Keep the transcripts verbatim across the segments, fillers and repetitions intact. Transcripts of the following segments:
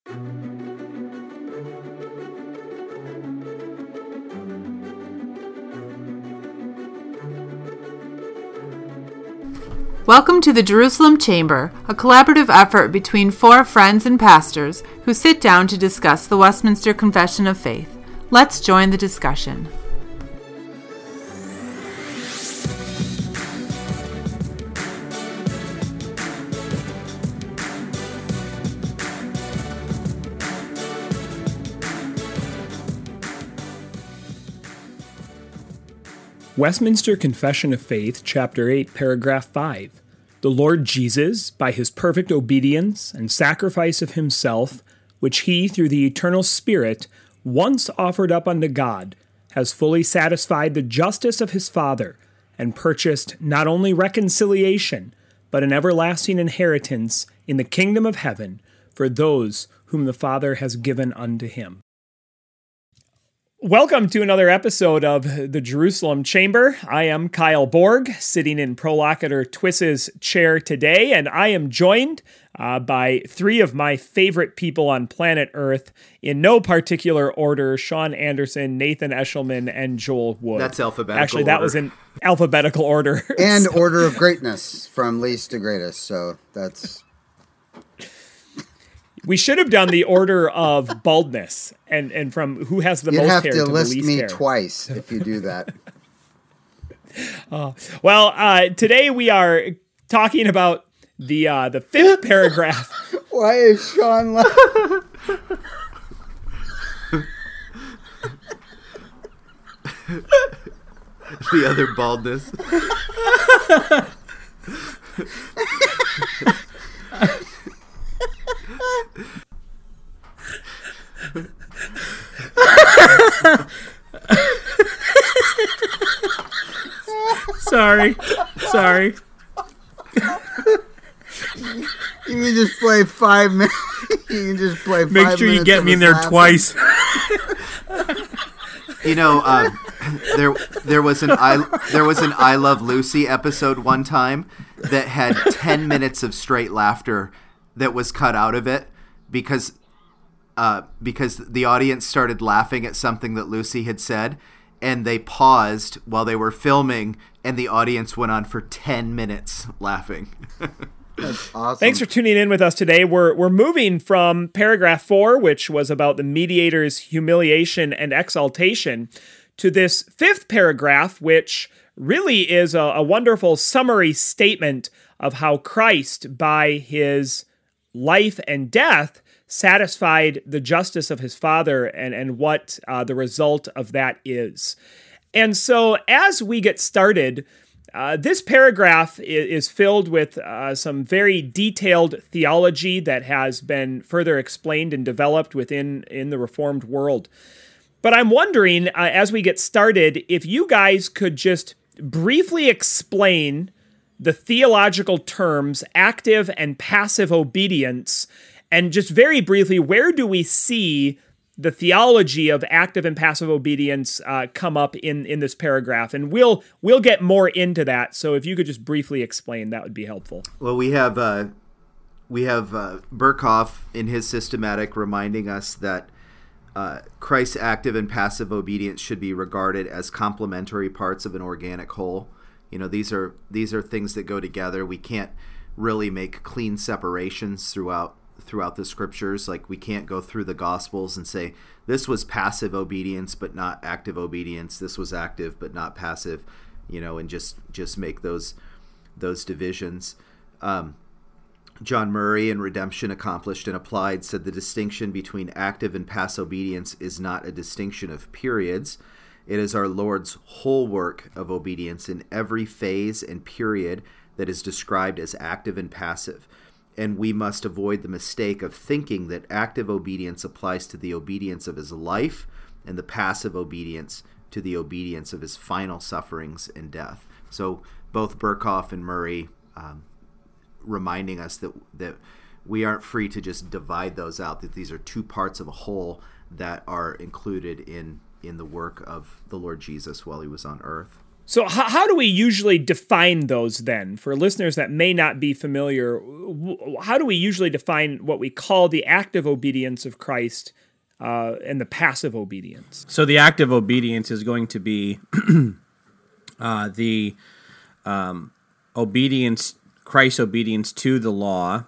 Welcome to the Jerusalem Chamber, a collaborative effort between four friends and pastors who sit down to discuss the Westminster Confession of Faith. Let's join the discussion. Westminster Confession of Faith, Chapter eight, Paragraph five. The Lord Jesus, by his perfect obedience and sacrifice of himself, which he, through the eternal Spirit, once offered up unto God, has fully satisfied the justice of his Father, and purchased not only reconciliation, but an everlasting inheritance in the kingdom of heaven for those whom the Father has given unto him. Welcome to another episode of the Jerusalem Chamber. I am Kyle Borg, sitting in Prolocutor Twiss's chair today, and I am joined uh, by three of my favorite people on planet Earth, in no particular order: Sean Anderson, Nathan Eshelman, and Joel Wood. That's alphabetical Actually, that order. was in alphabetical order. And So- order of greatness, from least to greatest, so that's... We should have done the order of baldness, and, and from who has the You'd most have hair to to the list least me hair. twice if you do that. Oh, well, uh, today we are talking about the uh, the fifth paragraph. Why is Sean laughing? The other baldness. Sorry, sorry. You can just play five minutes. You can just play five Make minutes. sure you get of me in us there laughing. twice. You know, um, there there was an I there was an I Love Lucy episode one time that had ten minutes of straight laughter that was cut out of it because uh, because the audience started laughing at something that Lucy had said, and they paused while they were filming, and the audience went on for ten minutes laughing. That's awesome. Thanks for tuning in with us today. We're we're moving from paragraph four, which was about the mediator's humiliation and exaltation, to this fifth paragraph, which really is a, a wonderful summary statement of how Christ, by his life and death, satisfied the justice of his Father, and, and what uh, the result of that is. And so as we get started, Uh, this paragraph is, is filled with uh, some very detailed theology that has been further explained and developed within in the Reformed world. But I'm wondering, uh, as we get started, if you guys could just briefly explain the theological terms active and passive obedience, and just very briefly, where do we see the theology of active and passive obedience uh, come up in, in this paragraph? And we'll we'll get more into that. So if you could just briefly explain, that would be helpful. Well, we have uh, we have uh, Berkhoff in his systematic reminding us that uh, Christ's active and passive obedience should be regarded as complementary parts of an organic whole. You know, these are these are things that go together. We can't really make clean separations throughout throughout the scriptures. Like, we can't go through the Gospels and say this was passive obedience but not active obedience, this was active but not passive, you know, and just just make those those divisions. um John Murray in Redemption Accomplished and Applied said the distinction between active and passive obedience is not a distinction of periods. It is our Lord's whole work of obedience in every phase and period that is described as active and passive. And we must avoid the mistake of thinking that active obedience applies to the obedience of his life and the passive obedience to the obedience of his final sufferings and death. So both Berkhoff and Murray um, reminding us that that we aren't free to just divide those out, that these are two parts of a whole that are included in, in the work of the Lord Jesus while he was on earth. So how, how do we usually define those then? For listeners that may not be familiar, how do we usually define what we call the active obedience of Christ uh, and the passive obedience? So the active obedience is going to be uh, the um, obedience, Christ's obedience to the law,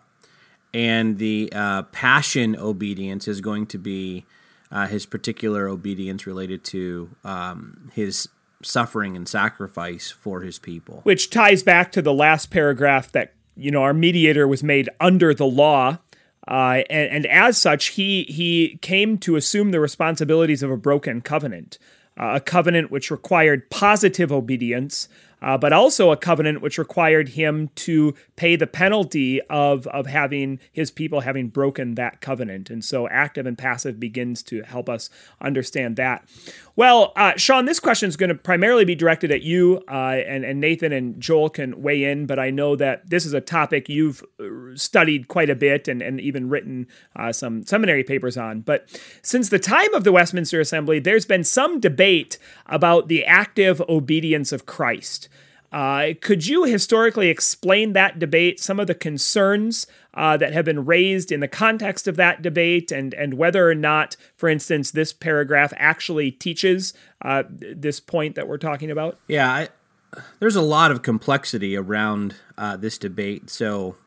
and the uh, passion obedience is going to be uh, his particular obedience related to um, his suffering and sacrifice for his people. Which ties back to the last paragraph that, you know, our mediator was made under the law, uh, and, and as such, he he came to assume the responsibilities of a broken covenant, uh, a covenant which required positive obedience, uh, but also a covenant which required him to pay the penalty of, of having his people having broken that covenant. And so active and passive begins to help us understand that. Well, uh, Sean, this question is going to primarily be directed at you, uh, and, and Nathan and Joel can weigh in, but I know that this is a topic you've studied quite a bit and, and even written uh, some seminary papers on. But since the time of the Westminster Assembly, there's been some debate about the active obedience of Christ. Uh, could you historically explain that debate, some of the concerns uh, that have been raised in the context of that debate, and, and whether or not, for instance, this paragraph actually teaches uh, this point that we're talking about? Yeah, I, there's a lot of complexity around uh, this debate, so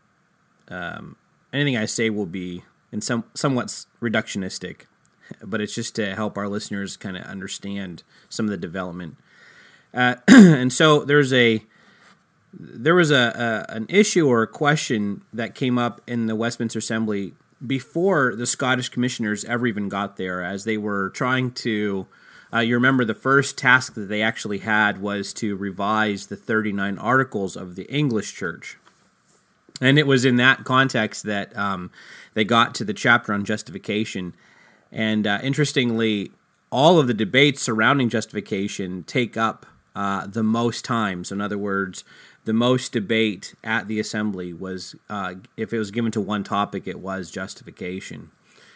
um, anything I say will be in some somewhat reductionistic, but it's just to help our listeners kind of understand some of the development. Uh, and so there's a there was a, a an issue or a question that came up in the Westminster Assembly before the Scottish Commissioners ever even got there, as they were trying to. Uh, you remember the first task that they actually had was to revise the thirty-nine Articles of the English Church, and it was in that context that um, they got to the chapter on justification. And uh, interestingly, all of the debates surrounding justification take up Uh, the most time. So in other words, the most debate at the assembly was, uh, if it was given to one topic, it was justification.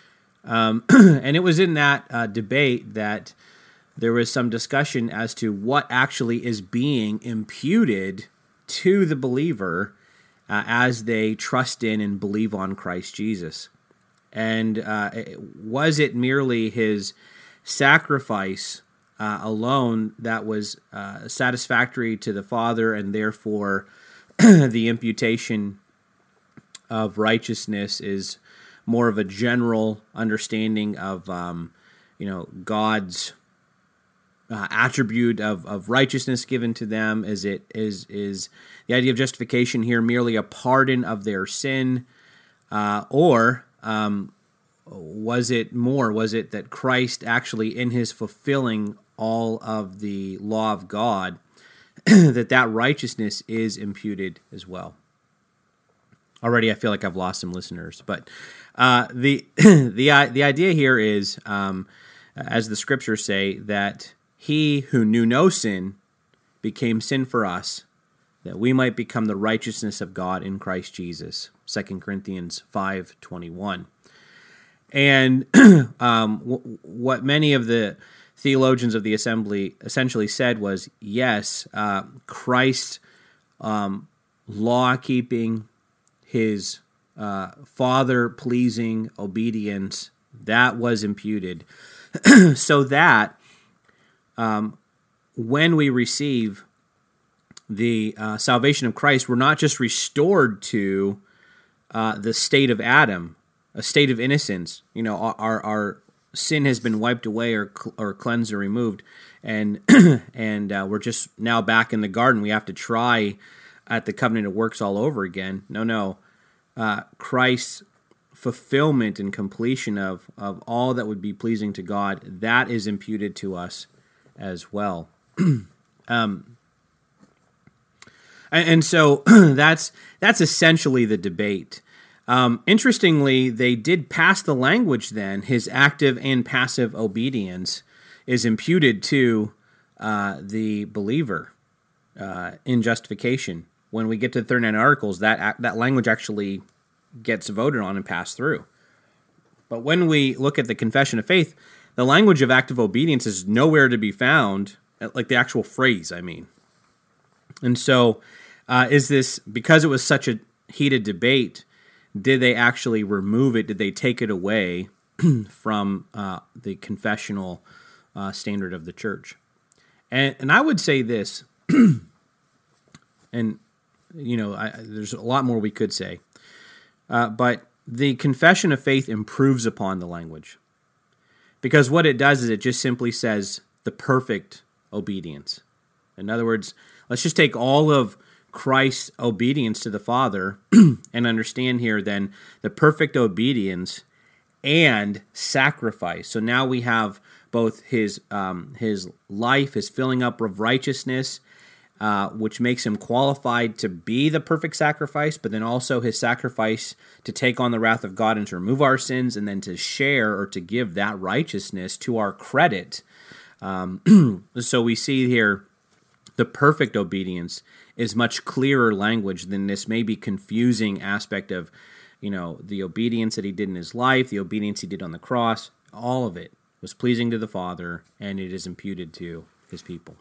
Um, and it was in that uh, debate that there was some discussion as to what actually is being imputed to the believer uh, as they trust in and believe on Christ Jesus. And uh, was it merely his sacrifice Uh, alone that was uh, satisfactory to the Father, and therefore the imputation of righteousness is more of a general understanding of um, you know God's uh, attribute of, of righteousness given to them? Is it is is the idea of justification here merely a pardon of their sin, uh, or um, was it more? Was it that Christ actually, in his fulfilling all of the law of God, that that righteousness is imputed as well? Already, I feel like I've lost some listeners, but uh, the the the idea here is, um, as the scriptures say, that he who knew no sin became sin for us, that we might become the righteousness of God in Christ Jesus. Second Corinthians five twenty-one. And um, w- what many of the theologians of the assembly essentially said was, yes, uh, Christ's um, law-keeping, his uh, Father-pleasing obedience, that was imputed, so that um, when we receive the uh, salvation of Christ, we're not just restored to uh, the state of Adam, a state of innocence. You know, our our, our sin has been wiped away or or cleansed or removed, and and uh, we're just now back in the garden. We have to try at the covenant of works all over again. No, no, uh, Christ's fulfillment and completion of of all that would be pleasing to God, that is imputed to us as well. um, and, and so that's that's essentially the debate. Um, interestingly, they did pass the language then, his active and passive obedience is imputed to uh, the believer uh, in justification. When we get to the thirty-nine Articles, that that language actually gets voted on and passed through. But when we look at the Confession of Faith, the language of active obedience is nowhere to be found, like the actual phrase, I mean. And so, uh, is this, because it was such a heated debate, did they actually remove it? Did they take it away from uh, the confessional uh, standard of the church? And and I would say this, and you know, I, there's a lot more we could say, uh, but the confession of faith improves upon the language, because what it does is it just simply says the perfect obedience. In other words, let's just take all of Christ's obedience to the Father and understand here then the perfect obedience and sacrifice. So now we have both his um, his life, his filling up of righteousness, uh, which makes him qualified to be the perfect sacrifice, but then also his sacrifice to take on the wrath of God and to remove our sins, and then to share or to give that righteousness to our credit. Um, so we see here the perfect obedience is much clearer language than this maybe confusing aspect of, you know, the obedience that he did in his life, the obedience he did on the cross. All of it was pleasing to the Father, and it is imputed to his people.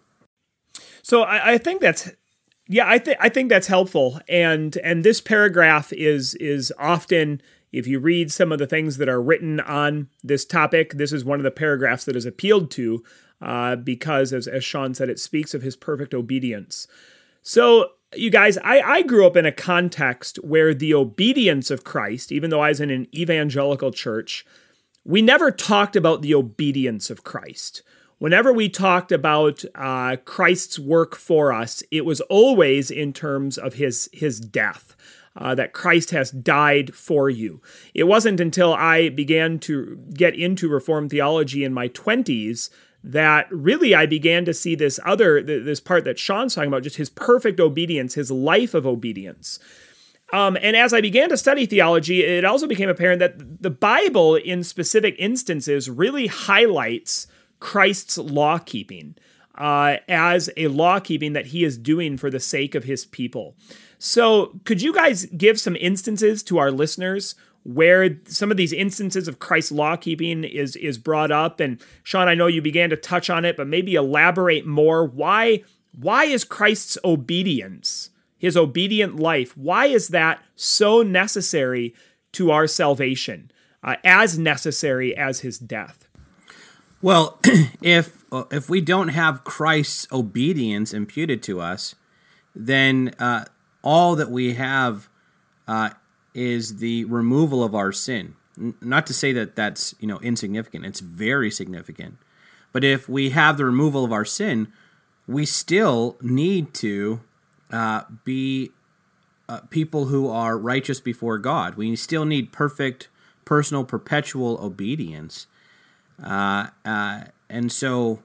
So I, I think that's, yeah, I think I think that's helpful, and and this paragraph is is often, if you read some of the things that are written on this topic, this is one of the paragraphs that is appealed to, uh, because as as Sean said, it speaks of his perfect obedience. So, you guys, I, I grew up in a context where the obedience of Christ, even though I was in an evangelical church, we never talked about the obedience of Christ. Whenever we talked about uh, Christ's work for us, it was always in terms of his, his death, uh, that Christ has died for you. It wasn't until I began to get into Reformed theology in my twenties that really I began to see this other, this part that Sean's talking about, just his perfect obedience, his life of obedience. Um, and as I began to study theology, it also became apparent that the Bible in specific instances really highlights Christ's law-keeping uh, as a law-keeping that he is doing for the sake of his people. So could you guys give some instances to our listeners where some of these instances of Christ's law-keeping is is brought up? And Sean, I know you began to touch on it, but maybe elaborate more. Why, why is Christ's obedience, his obedient life, why is that so necessary to our salvation, uh, as necessary as his death? Well, if if we don't have Christ's obedience imputed to us, then uh, all that we have uh, is the removal of our sin. N- not to say that that's, you know, insignificant. It's very significant. But if we have the removal of our sin, we still need to uh, be uh, people who are righteous before God. We still need perfect, personal, perpetual obedience. Uh, uh, and so,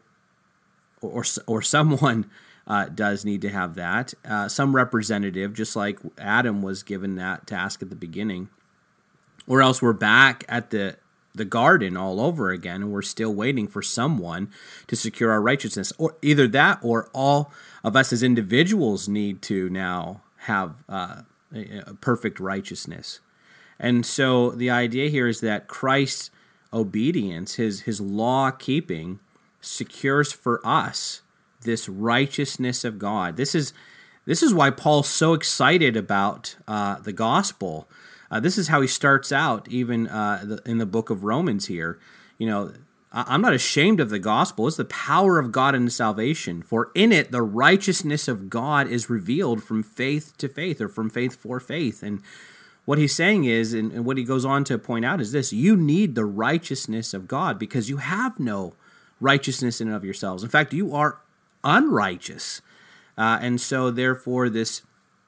or or someone uh, does need to have that. Uh, some representative, just like Adam was given that task at the beginning. Or else we're back at the, the garden all over again, and we're still waiting for someone to secure our righteousness. Or either that, or all of us as individuals need to now have uh, a, a perfect righteousness. And so the idea here is that Christ's obedience, his his law keeping, secures for us this righteousness of God. This is this is why Paul's so excited about uh, the gospel. Uh, this is how he starts out, even uh, the, in the book of Romans. Here, you know, I'm not ashamed of the gospel. It's the power of God into salvation. For in it, the righteousness of God is revealed from faith to faith, or from faith for faith. And what he's saying is, and, and what he goes on to point out is this: you need the righteousness of God because you have no righteousness in and of yourselves. In fact, you are unrighteous. Uh, and so, therefore, this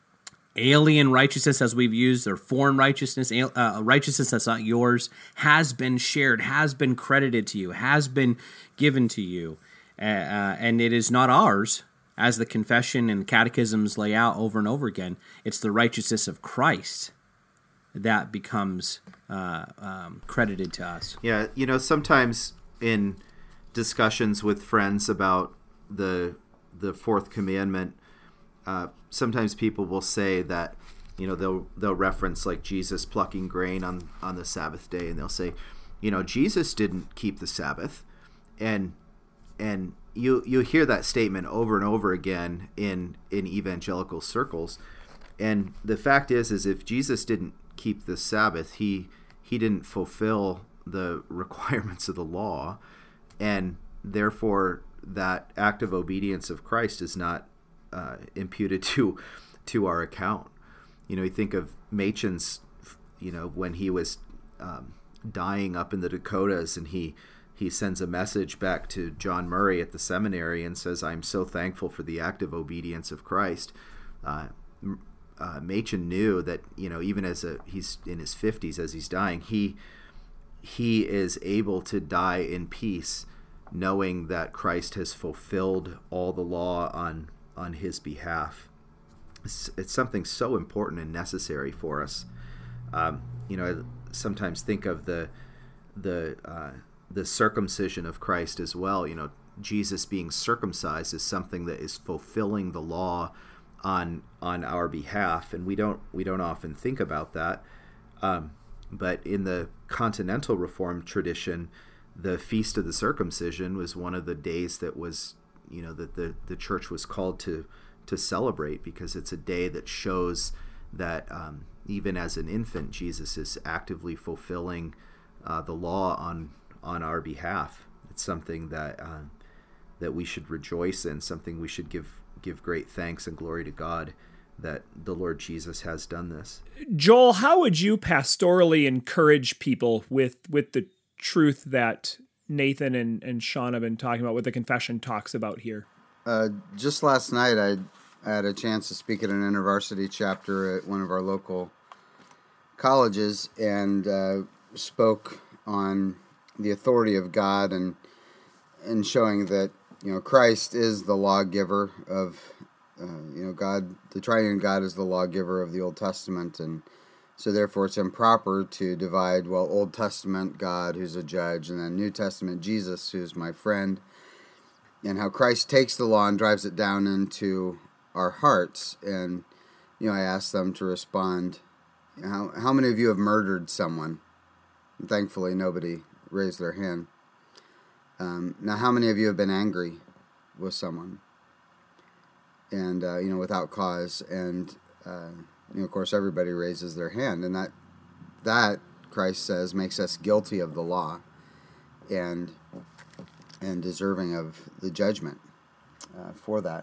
alien righteousness, as we've used, or foreign righteousness, uh, righteousness that's not yours, has been shared, has been credited to you, has been given to you. Uh, uh, and it is not ours, as the confession and catechisms lay out over and over again. It's the righteousness of Christ that becomes uh, um, credited to us. Yeah, you know, sometimes in discussions with friends about the the fourth commandment, uh, sometimes people will say that, you know, they'll they'll reference like Jesus plucking grain on, on the Sabbath day, and they'll say, you know, Jesus didn't keep the Sabbath, and and you you hear that statement over and over again in in evangelical circles, and the fact is is if Jesus didn't keep the Sabbath, he he didn't fulfill the requirements of the law, and therefore that act of obedience of Christ is not uh, imputed to to our account. You know, you think of Machen's, you know, when he was um, dying up in the Dakotas, and he he sends a message back to John Murray at the seminary and says, "I'm so thankful for the active obedience of Christ." Uh, uh, Machen knew that, you know, even as a he's in his fifties, as he's dying, he he is able to die in peace, knowing that Christ has fulfilled all the law on on his behalf. It's, it's something so important and necessary for us. Um, you know, I sometimes think of the the uh, the circumcision of Christ as well. You know, Jesus being circumcised is something that is fulfilling the law on on our behalf, and we don't we don't often think about that. Um, but in the continental Reformed tradition, the Feast of the Circumcision was one of the days that was, you know, that the, the church was called to to celebrate, because it's a day that shows that um, even as an infant, Jesus is actively fulfilling uh, the law on on our behalf. It's something that uh, that we should rejoice in, something we should give give great thanks and glory to God that the Lord Jesus has done this. Joel, how would you pastorally encourage people with with the truth that Nathan and, and Sean have been talking about, what the confession talks about here? Uh, just last night, I, I had a chance to speak at an InterVarsity chapter at one of our local colleges, and uh, spoke on the authority of God, and and showing that, you know, Christ is the lawgiver of, uh, you know, God, the triune God is the lawgiver of the Old Testament, and so therefore it's improper to divide, well, Old Testament God, who's a judge, and then New Testament Jesus, who's my friend, and how Christ takes the law and drives it down into our hearts. And, you know, I asked them to respond, how, how many of you have murdered someone? And thankfully, nobody raised their hand. Um, now, how many of you have been angry with someone? And, uh, you know, without cause. And, uh, you know, of course, everybody raises their hand. And that, that, Christ says, makes us guilty of the law and and deserving of the judgment uh, for that.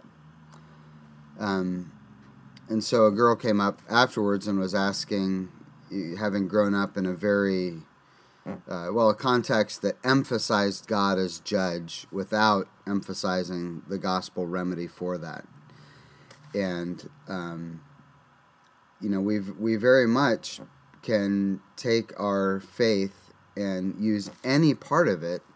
Um, and so a girl came up afterwards and was asking, having grown up in a very... Uh, well, a context that emphasized God as judge without emphasizing the gospel remedy for that. And, um, you know, we've, we very much can take our faith and use any part of it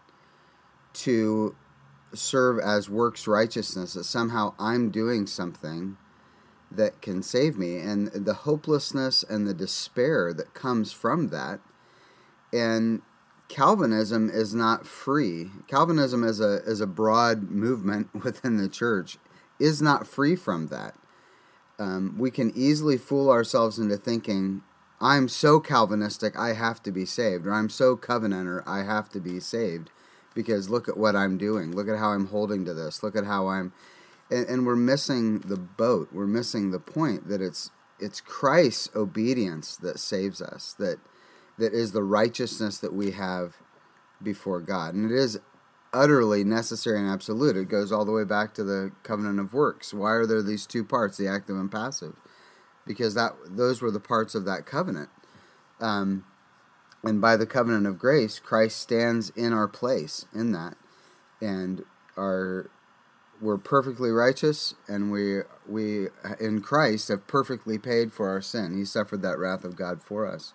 to serve as works righteousness, that somehow I'm doing something that can save me. And the hopelessness and the despair that comes from that. And Calvinism is not free. Calvinism as a as a broad movement within the church is not free from that. Um, we can easily fool ourselves into thinking, I'm so Calvinistic, I have to be saved, or I'm so Covenanter, I have to be saved, because look at what I'm doing. Look at how I'm holding to this. Look at how I'm... And, and we're missing the boat. We're missing the point that it's it's Christ's obedience that saves us, that that is the righteousness that we have before God. And it is utterly necessary and absolute. It goes all the way back to the covenant of works. Why are there these two parts, the active and passive? Because that those were the parts of that covenant. Um, and by the covenant of grace, Christ stands in our place in that. And our, we're perfectly righteous, and we, we in Christ have perfectly paid for our sin. He suffered that wrath of God for us.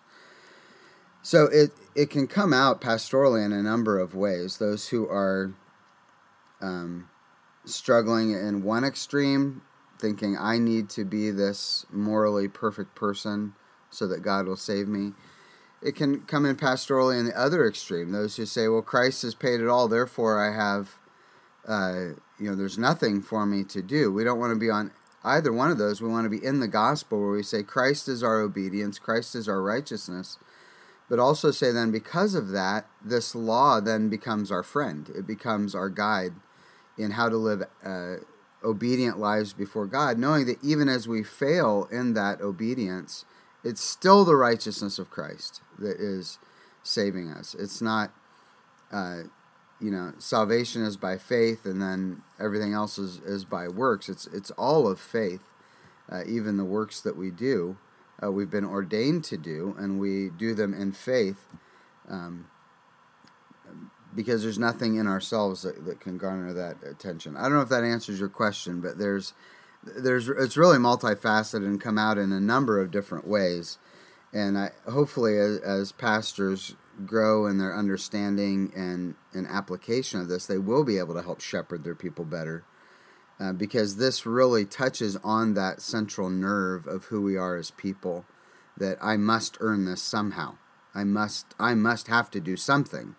So it, it can come out pastorally in a number of ways. Those who are um, struggling in one extreme, thinking, I need to be this morally perfect person so that God will save me. It can come in pastorally in the other extreme. Those who say, well, Christ has paid it all, therefore I have, uh, you know, there's nothing for me to do. We don't want to be on either one of those. We want to be in the gospel where we say Christ is our obedience, Christ is our righteousness. But also say then, because of that, this law then becomes our friend. It becomes our guide in how to live uh, obedient lives before God, knowing that even as we fail in that obedience, it's still the righteousness of Christ that is saving us. It's not, uh, you know, salvation is by faith, and then everything else is, is by works. It's it's all of faith, uh, even the works that we do, uh, we've been ordained to do, and we do them in faith, um, because there's nothing in ourselves that, that can garner that attention. I don't know if that answers your question, but there's there's it's really multifaceted and come out in a number of different ways. And I, hopefully, as, as pastors grow in their understanding and, and application of this, they will be able to help shepherd their people better, uh, because this really touches on that central nerve of who we are as people, that I must earn this somehow. I must I must have to do something.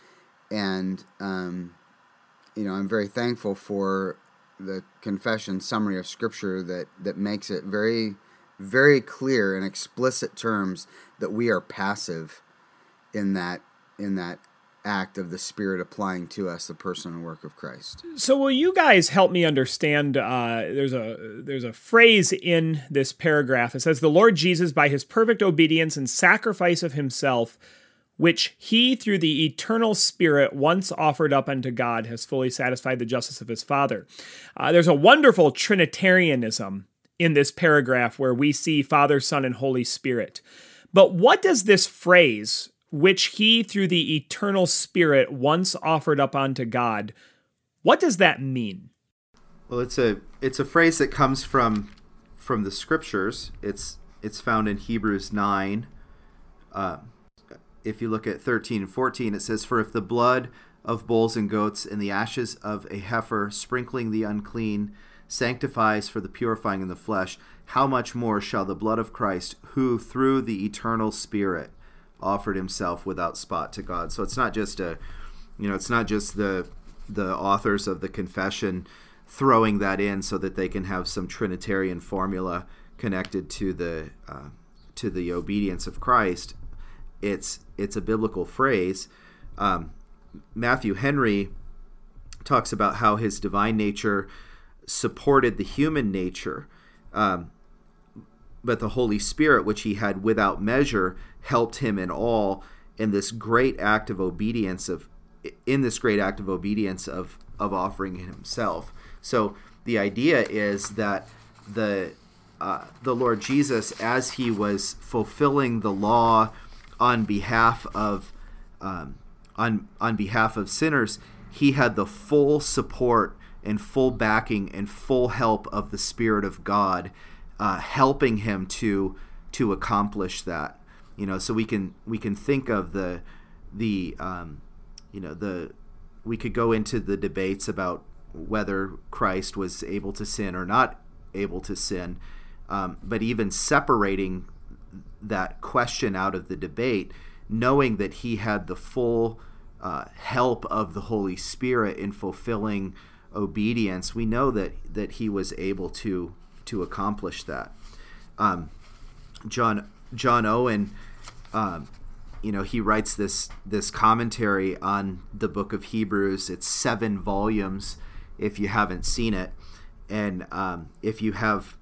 And, um, you know, I'm very thankful for the confession summary of Scripture that, that makes it very, very clear in explicit terms that we are passive in that in that act of the Spirit applying to us the person and work of Christ. So will you guys help me understand, uh, there's a there's a phrase in this paragraph. It says, the Lord Jesus, by his perfect obedience and sacrifice of himself, which he, through the eternal Spirit, once offered up unto God, has fully satisfied the justice of his Father. Uh, there's a wonderful Trinitarianism in this paragraph where we see Father, Son, and Holy Spirit. But what does this phrase, which he, through the eternal Spirit, once offered up unto God, what does that mean? Well, it's a it's a phrase that comes from from the Scriptures. It's it's found in Hebrews nine. Uh, If you look at thirteen and fourteen, it says, for if the blood of bulls and goats and the ashes of a heifer sprinkling the unclean sanctifies for the purifying of the flesh, how much more shall the blood of Christ, who through the eternal Spirit offered himself without spot to God. So it's not just a, you know, it's not just the the authors of the confession throwing that in so that they can have some Trinitarian formula connected to the uh, to the obedience of Christ. It's it's a biblical phrase. Um, Matthew Henry talks about how his divine nature supported the human nature, um, but the Holy Spirit, which he had without measure, helped him in all in this great act of obedience of in this great act of obedience of of offering himself. So the idea is that the uh, the Lord Jesus, as he was fulfilling the law on behalf of um, on on behalf of sinners, he had the full support and full backing and full help of the Spirit of God, uh, helping him to to accomplish that. You know, so we can we can think of the the um, you know the we could go into the debates about whether Christ was able to sin or not able to sin, um, but even separating that question out of the debate, knowing that he had the full uh, help of the Holy Spirit in fulfilling obedience, we know that that he was able to to accomplish that. Um, John John Owen, um, you know, he writes this this commentary on the book of Hebrews. It's seven volumes, if you haven't seen it, and um, if you have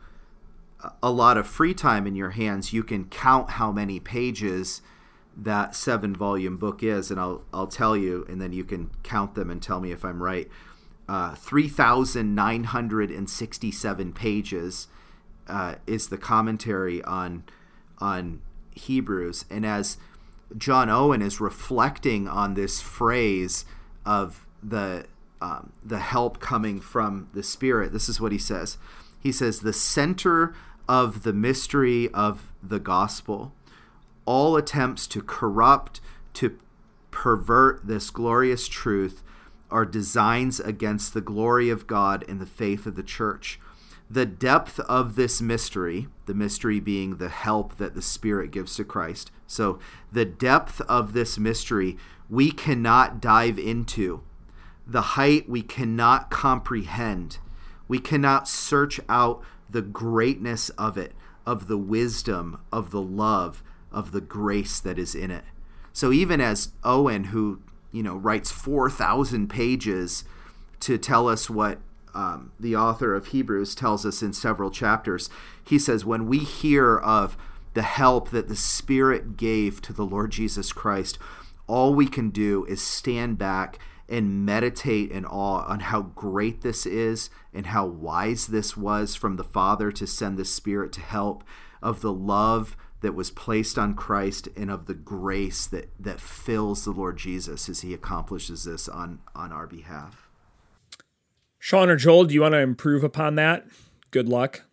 a lot of free time in your hands, you can count how many pages that seven volume book is, and I'll I'll tell you, and then you can count them and tell me if I'm right. Uh, three thousand nine hundred sixty-seven pages uh, is the commentary on on Hebrews, and as John Owen is reflecting on this phrase of the um, the help coming from the Spirit, this is what he says. He says, the center of the mystery of the gospel, all attempts to corrupt, to pervert this glorious truth are designs against the glory of God and the faith of the church. The depth of this mystery, the mystery being the help that the Spirit gives to Christ. So the depth of this mystery we cannot dive into. The height we cannot comprehend. We cannot search out the greatness of it, of the wisdom, of the love, of the grace that is in it. So even as Owen, who, you know, writes four thousand pages to tell us what um, the author of Hebrews tells us in several chapters. He says, when we hear of the help that the Spirit gave to the Lord Jesus Christ, all we can do is stand back and meditate in awe on how great this is and how wise this was from the Father to send the Spirit to help, of the love that was placed on Christ and of the grace that, that fills the Lord Jesus as he accomplishes this on, on our behalf. Sean or Joel, do you want to improve upon that? Good luck.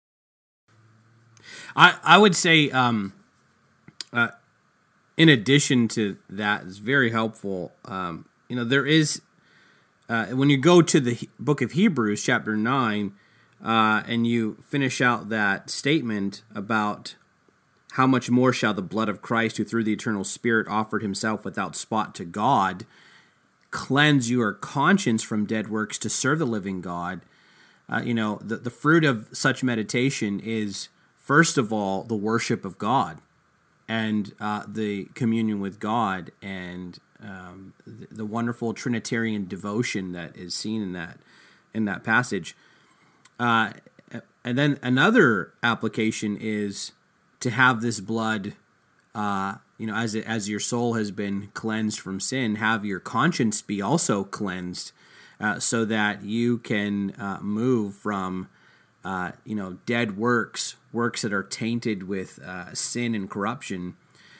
I, I would say, um, uh, in addition to that, it's very helpful. Um, you know, there is, uh, when you go to the book of Hebrews, chapter nine, uh, and you finish out that statement about how much more shall the blood of Christ, who through the eternal Spirit offered himself without spot to God, cleanse your conscience from dead works to serve the living God. Uh, you know, the, the fruit of such meditation is, first of all, the worship of God and uh, the communion with God, and um, the, the wonderful Trinitarian devotion that is seen in that in that passage. Uh, and then another application is to have this blood, uh, you know, as it, as your soul has been cleansed from sin, have your conscience be also cleansed, uh, so that you can uh, move from, uh, you know, dead works, works that are tainted with uh, sin and corruption,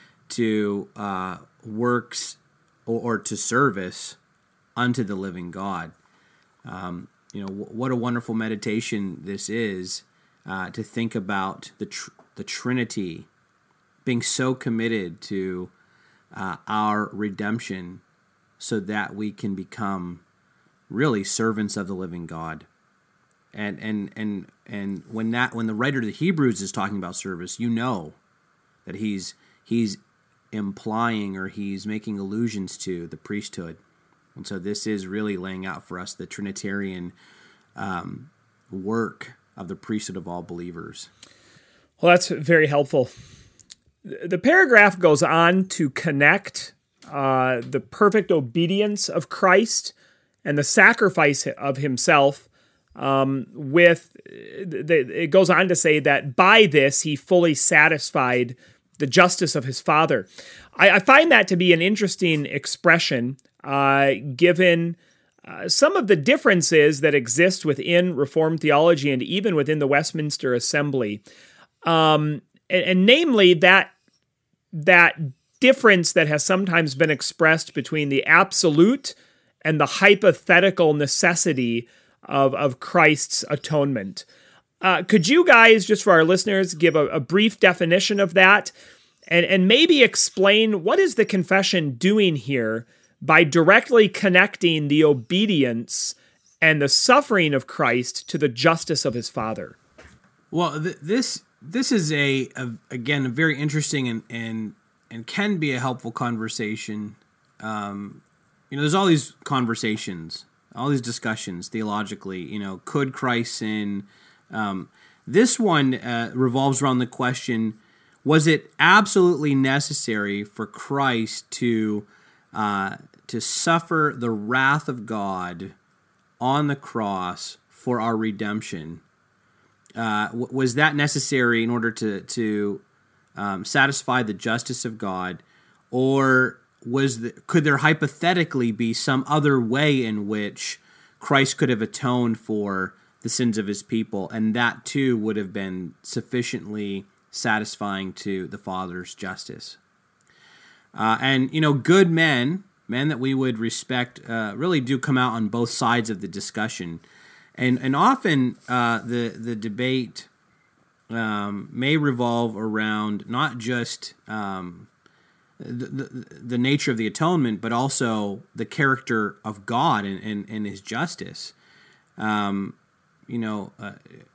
to uh, works or, or to service unto the living God. Um, you know, w- what a wonderful meditation this is, uh, to think about the tr- the Trinity being so committed to uh, our redemption, so that we can become really servants of the living God. And and and and when that when the writer of the Hebrews is talking about service, you know that he's he's implying, or he's making allusions to, the priesthood. And so this is really laying out for us the Trinitarian um, work of the priesthood of all believers. Well, that's very helpful. The paragraph goes on to connect uh, the perfect obedience of Christ and the sacrifice of himself um, with, the, it goes on to say that by this he fully satisfied the justice of his Father. I, I find that to be an interesting expression, uh, given uh, some of the differences that exist within Reformed theology and even within the Westminster Assembly. Um, and, and namely that that difference that has sometimes been expressed between the absolute and the hypothetical necessity of, of Christ's atonement. Uh, could you guys, just for our listeners, give a, a brief definition of that, and, and maybe explain what is the confession doing here by directly connecting the obedience and the suffering of Christ to the justice of his Father? Well, th- this this is a, a again a very interesting and and and can be a helpful conversation. Um, you know, there's all these conversations, all these discussions theologically. You know, could Christ sin? Um, this one uh, revolves around the question: was it absolutely necessary for Christ to uh, to suffer the wrath of God on the cross for our redemption? Uh, w- was that necessary in order to to um, satisfy the justice of God, or was the, could there hypothetically be some other way in which Christ could have atoned for the sins of his people, and that too would have been sufficiently satisfying to the Father's justice? Uh, and you know, good men, men that we would respect, uh, really do come out on both sides of the discussion. And and often uh, the the debate um, may revolve around not just um, the, the the nature of the atonement, but also the character of God and, and, and his justice. Um, you know, uh,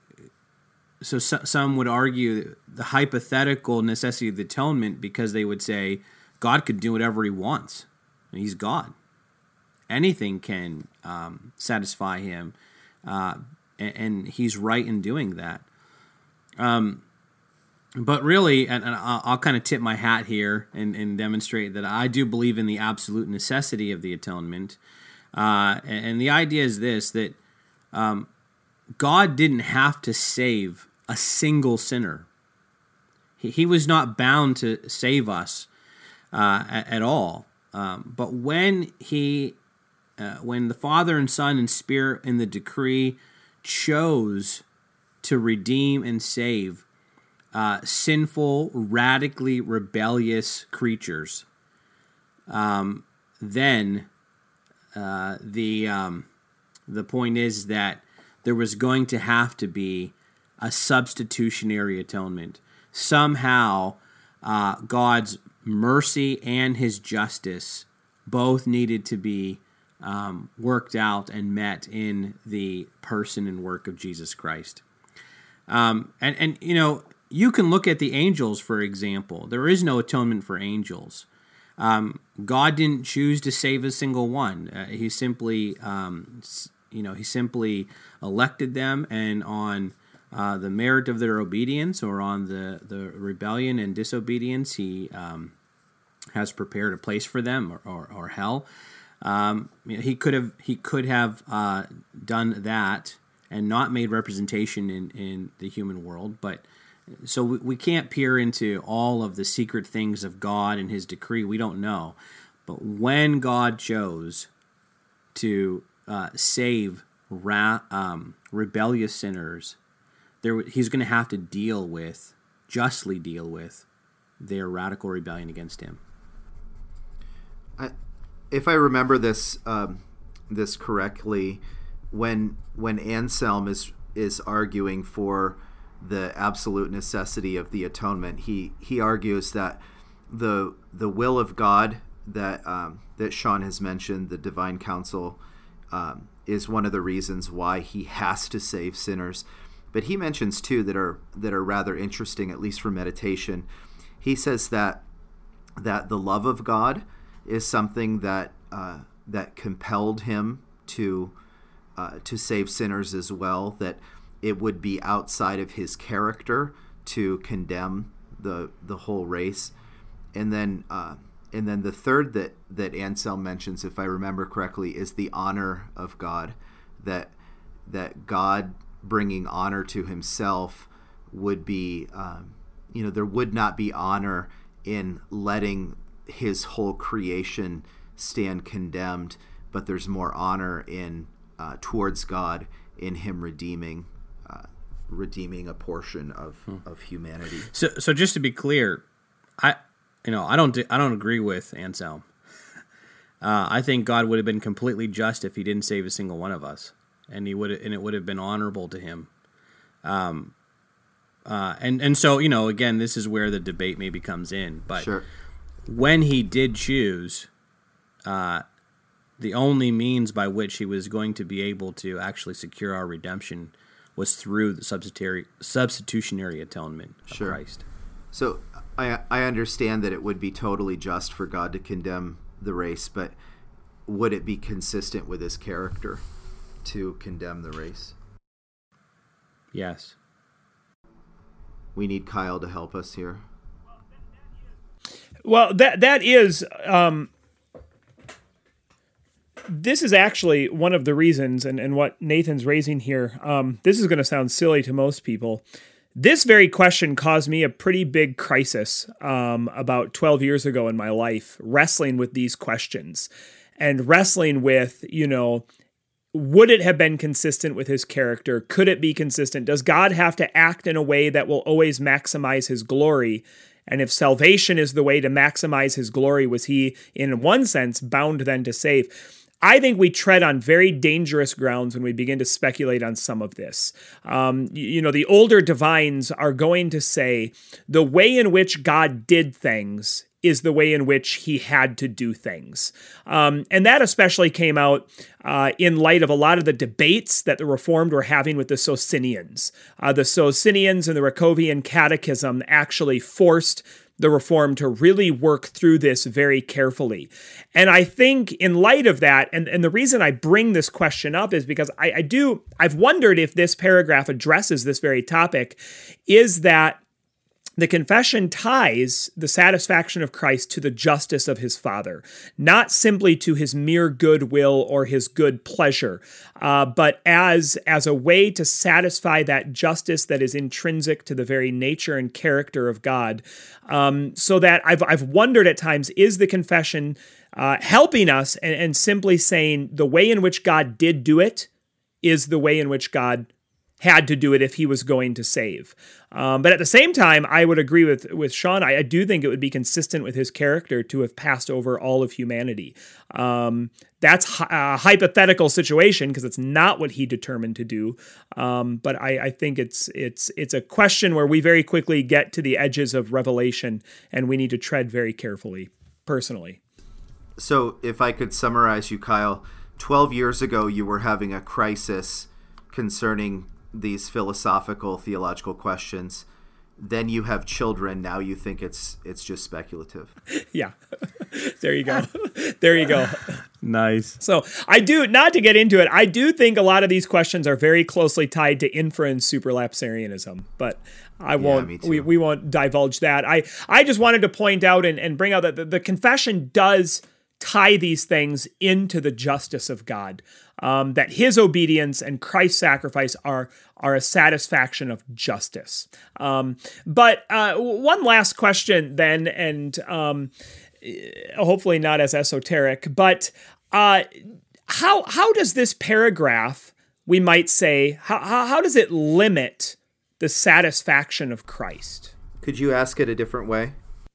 so, so some would argue the hypothetical necessity of the atonement, because they would say God could do whatever he wants. He's God. Anything can um, satisfy him. Uh, and, and he's right in doing that. Um, but really, and, and I'll, I'll kind of tip my hat here and, and demonstrate that I do believe in the absolute necessity of the atonement. Uh, and, and the idea is this, that um, God didn't have to save a single sinner. He, he was not bound to save us uh, at, at all. Um, but when he, uh, when the Father and Son and Spirit in the decree chose to redeem and save uh, sinful, radically rebellious creatures, um, then uh, the um, the point is that there was going to have to be a substitutionary atonement. Somehow, uh, God's mercy and his justice both needed to be um, worked out and met in the person and work of Jesus Christ. Um, and, and, you know, you can look at the angels, for example. There is no atonement for angels. Um, God didn't choose to save a single one. Uh, he simply, um, you know, he simply elected them, and on uh, the merit of their obedience or on the, the rebellion and disobedience, he um, has prepared a place for them, or, or, or hell. Um, you know, he could have he could have uh, done that and not made representation in, in the human world, but so we, we can't peer into all of the secret things of God and his decree. We don't know. But when God chose to uh, save ra- um, rebellious sinners, there he's going to have to deal with, justly deal with, their radical rebellion against him. I, if I remember this um, this correctly, when when Anselm is is arguing for the absolute necessity of the atonement, he he argues that the the will of God that um, that Sean has mentioned, the divine counsel, um, is one of the reasons why he has to save sinners. But he mentions two that are that are rather interesting, at least for meditation. He says that that the love of God is something that uh, that compelled him to uh, to save sinners as well. That it would be outside of his character to condemn the the whole race. And then uh, and then the third that that Anselm mentions, if I remember correctly, is the honor of God. That that God bringing honor to himself would be, um, you know, there would not be honor in letting his whole creation stand condemned, but there's more honor in uh, towards God in him redeeming uh, redeeming a portion of, hmm. of humanity. So, so just to be clear, I you know I don't I don't agree with Anselm. Uh, I think God would have been completely just if he didn't save a single one of us, and he would and it would have been honorable to him. Um, uh, and and so you know again, this is where the debate maybe comes in, but. Sure. When he did choose, uh, the only means by which he was going to be able to actually secure our redemption was through the substitutionary, substitutionary atonement of sure. Christ. So I I understand that it would be totally just for God to condemn the race, but would it be consistent with his character to condemn the race? Yes. We need Kyle to help us here. Well, that that is, um, this is actually one of the reasons, and, and what Nathan's raising here, um, this is going to sound silly to most people. This very question caused me a pretty big crisis um, about twelve years ago in my life, wrestling with these questions and wrestling with, you know, would it have been consistent with his character? Could it be consistent? Does God have to act in a way that will always maximize his glory? And if salvation is the way to maximize his glory, was he, in one sense, bound then to save? I think we tread on very dangerous grounds when we begin to speculate on some of this. Um, you, you know, the older divines are going to say the way in which God did things is the way in which he had to do things. Um, and that especially came out uh, in light of a lot of the debates that the Reformed were having with the Socinians. Uh, the Socinians and the Racovian Catechism actually forced the Reformed to really work through this very carefully. And I think in light of that, and, and the reason I bring this question up is because I, I do, I've wondered if this paragraph addresses this very topic, is that the confession ties the satisfaction of Christ to the justice of his Father, not simply to his mere goodwill or his good pleasure, uh, but as, as a way to satisfy that justice that is intrinsic to the very nature and character of God. Um, so that I've, I've wondered at times, is the confession uh, helping us and, and simply saying the way in which God did do it is the way in which God had to do it if he was going to save. Um, but at the same time, I would agree with, with Sean. I, I do think it would be consistent with his character to have passed over all of humanity. Um, that's a hypothetical situation because it's not what he determined to do. Um, but I, I think it's it's it's a question where we very quickly get to the edges of Revelation, and we need to tread very carefully, personally. So if I could summarize you, Kyle, twelve years ago you were having a crisis concerning these philosophical, theological questions. Then you have children. Now you think it's it's just speculative. Yeah. There you go. There you go. Nice. So I do, not to get into it, I do think a lot of these questions are very closely tied to inference superlapsarianism, but I won't, yeah, we, we won't divulge that. I, I just wanted to point out and, and bring out that the, the confession does tie these things into the justice of God. Um, that his obedience and Christ's sacrifice are are a satisfaction of justice. Um, but uh, one last question then, and um, hopefully not as esoteric, but uh, how how does this paragraph, we might say, how, how, how does it limit the satisfaction of Christ? Could you ask it a different way?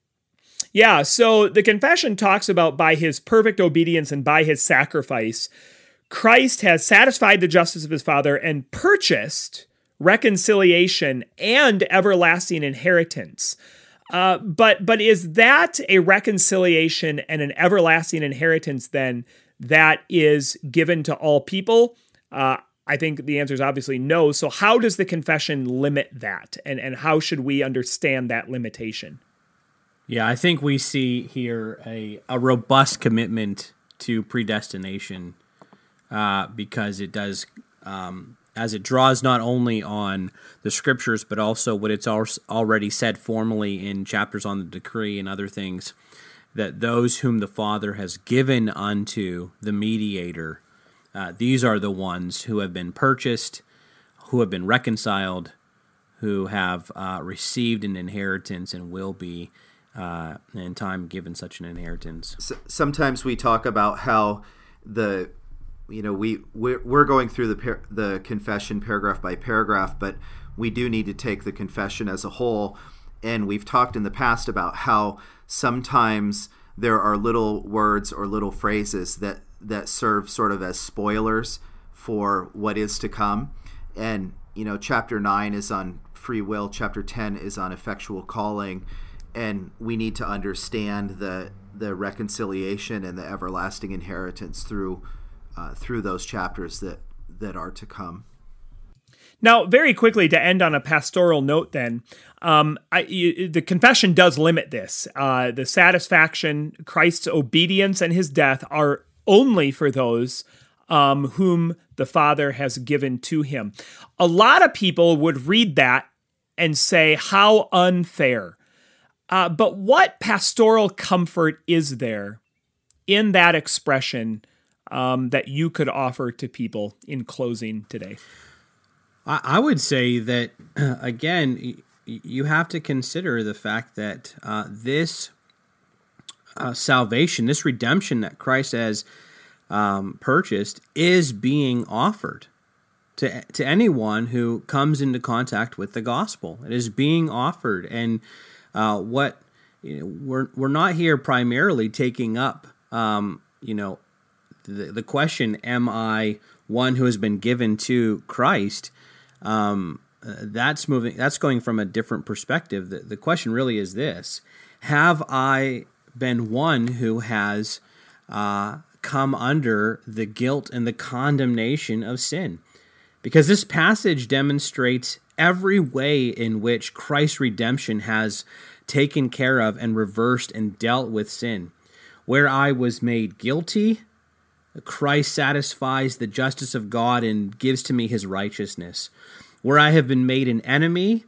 Yeah, so the confession talks about by his perfect obedience and by his sacrifice, Christ has satisfied the justice of his Father and purchased reconciliation and everlasting inheritance. Uh, but but is that a reconciliation and an everlasting inheritance then that is given to all people? Uh, I think the answer is obviously no. So how does the confession limit that? And, and how should we understand that limitation? Yeah, I think we see here a, a robust commitment to predestination. Uh, because it does, um, as it draws not only on the scriptures, but also what it's al- already said formally in chapters on the decree and other things, that those whom the Father has given unto the mediator, uh, these are the ones who have been purchased, who have been reconciled, who have uh, received an inheritance and will be uh, in time given such an inheritance. S- sometimes we talk about how the You know, we we're, we're going through the par- the confession paragraph by paragraph, but we do need to take the confession as a whole. And we've talked in the past about how sometimes there are little words or little phrases that that serve sort of as spoilers for what is to come. And you know, chapter nine is on free will, chapter ten is on effectual calling, and we need to understand the the reconciliation and the everlasting inheritance through. Uh, through those chapters that, that are to come. Now, very quickly, to end on a pastoral note then, um, I, you, the confession does limit this. Uh, the satisfaction, Christ's obedience and his death are only for those um, whom the Father has given to him. A lot of people would read that and say, how unfair. Uh, but what pastoral comfort is there in that expression Um, that you could offer to people in closing today? I, I would say that, again, y- you have to consider the fact that uh, this uh, salvation, this redemption that Christ has um, purchased is being offered to to anyone who comes into contact with the gospel. It is being offered. And uh, what you know, we're, we're not here primarily taking up, um, you know, The, the question, am I one who has been given to Christ? Um, that's moving. That's going from a different perspective. The, the question really is this: have I been one who has uh, come under the guilt and the condemnation of sin? Because this passage demonstrates every way in which Christ's redemption has taken care of and reversed and dealt with sin. Where I was made guilty, Christ satisfies the justice of God and gives to me his righteousness. Where I have been made an enemy,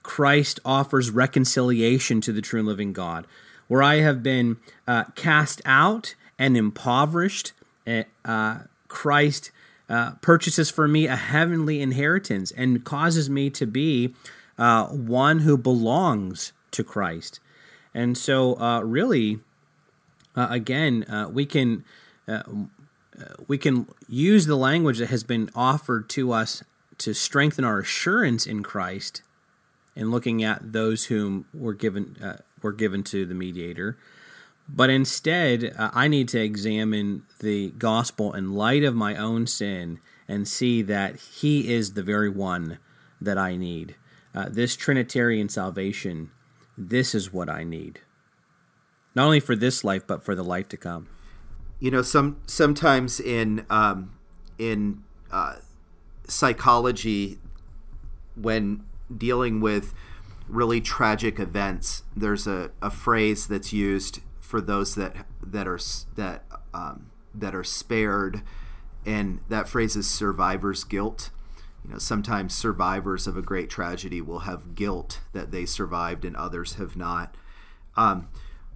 Christ offers reconciliation to the true and living God. Where I have been uh, cast out and impoverished, uh, Christ uh, purchases for me a heavenly inheritance and causes me to be uh, one who belongs to Christ. And so uh, really, uh, again, uh, we can uh, we can use the language that has been offered to us to strengthen our assurance in Christ in looking at those whom were given uh, were given to the mediator. But instead, uh, I need to examine the gospel in light of my own sin and see that he is the very one that I need. Uh, this Trinitarian salvation, this is what I need. Not only for this life, but for the life to come. You know, some sometimes in um, in uh, psychology, when dealing with really tragic events, there's a, a phrase that's used for those that that are that um, that are spared, and that phrase is survivor's guilt. You know, sometimes survivors of a great tragedy will have guilt that they survived and others have not. Um,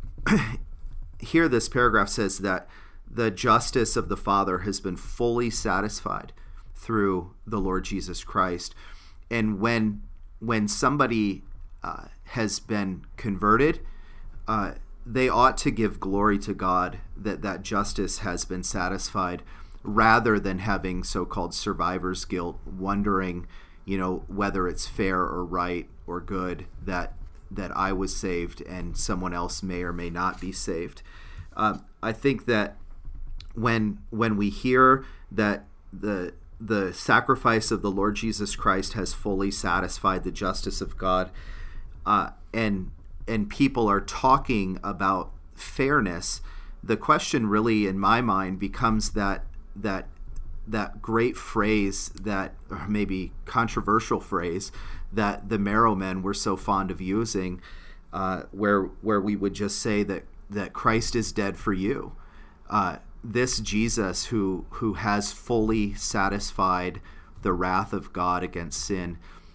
here, this paragraph says that the justice of the Father has been fully satisfied through the Lord Jesus Christ, and when when somebody uh, has been converted, uh, they ought to give glory to God that that justice has been satisfied, rather than having so-called survivor's guilt, wondering, you know, whether it's fair or right or good that that I was saved and someone else may or may not be saved. Um, I think that when when we hear that the the sacrifice of the Lord Jesus Christ has fully satisfied the justice of God, uh, and and people are talking about fairness, the question really in my mind becomes that that that great phrase, that or maybe controversial phrase that the Marrow men were so fond of using, uh, where where we would just say that that Christ is dead for you. Uh, this Jesus who who has fully satisfied the wrath of God against sin,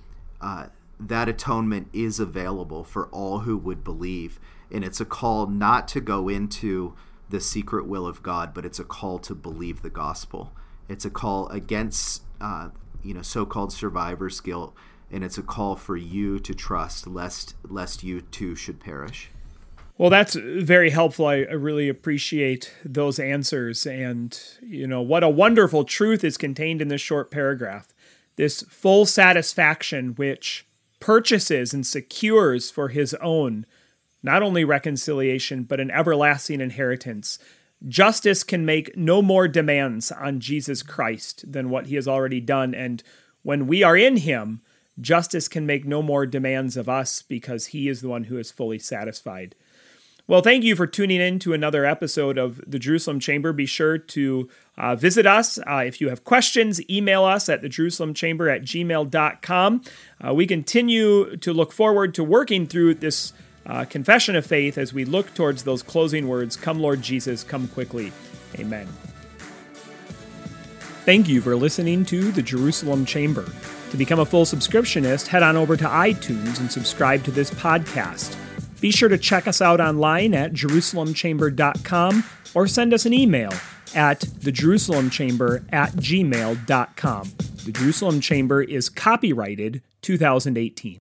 uh, that atonement is available for all who would believe. And it's a call not to go into the secret will of God, but it's a call to believe the gospel. It's a call against uh, you know so-called survivor's guilt, and it's a call for you to trust, lest lest you too should perish. Well, that's very helpful. I, I really appreciate those answers. And, you know, what a wonderful truth is contained in this short paragraph. This full satisfaction which purchases and secures for his own not only reconciliation, but an everlasting inheritance. Justice can make no more demands on Jesus Christ than what he has already done. And when we are in him, justice can make no more demands of us because he is the one who is fully satisfied. Well, thank you for tuning in to another episode of the Jerusalem Chamber. Be sure to uh, visit us. Uh, if you have questions, email us at the jerusalem chamber at gmail dot com. Uh, we continue to look forward to working through this uh, confession of faith as we look towards those closing words, "Come, Lord Jesus, come quickly." Amen. Thank you for listening to the Jerusalem Chamber. To become a full subscriptionist, head on over to iTunes and subscribe to this podcast. Be sure to check us out online at jerusalem chamber dot com or send us an email at the jerusalem chamber at gmail dot com. The Jerusalem Chamber is copyrighted two thousand eighteen.